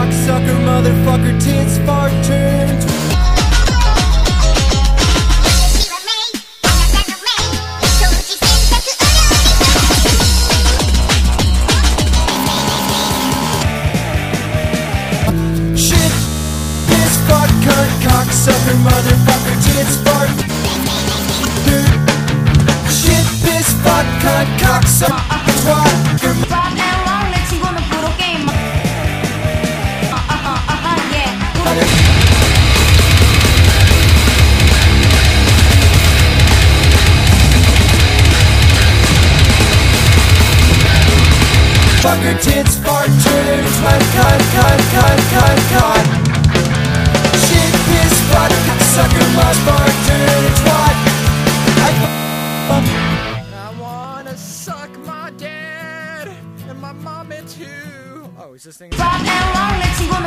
cocksucker, motherfucker, tits, fart, turns. Shit, piss, fuck, cunt, cocksucker, motherfucker, tits, fart, dude. Shit, piss, fuck, cunt, cocksucker, twat. Fucker, tits, fart, turds, wet, cunt, cunt, cunt, cunt, cunt. Shit, piss, fuck, sucker, mud, fart, turd, twat. I wanna suck my dad and my mama too. Oh, is this thing?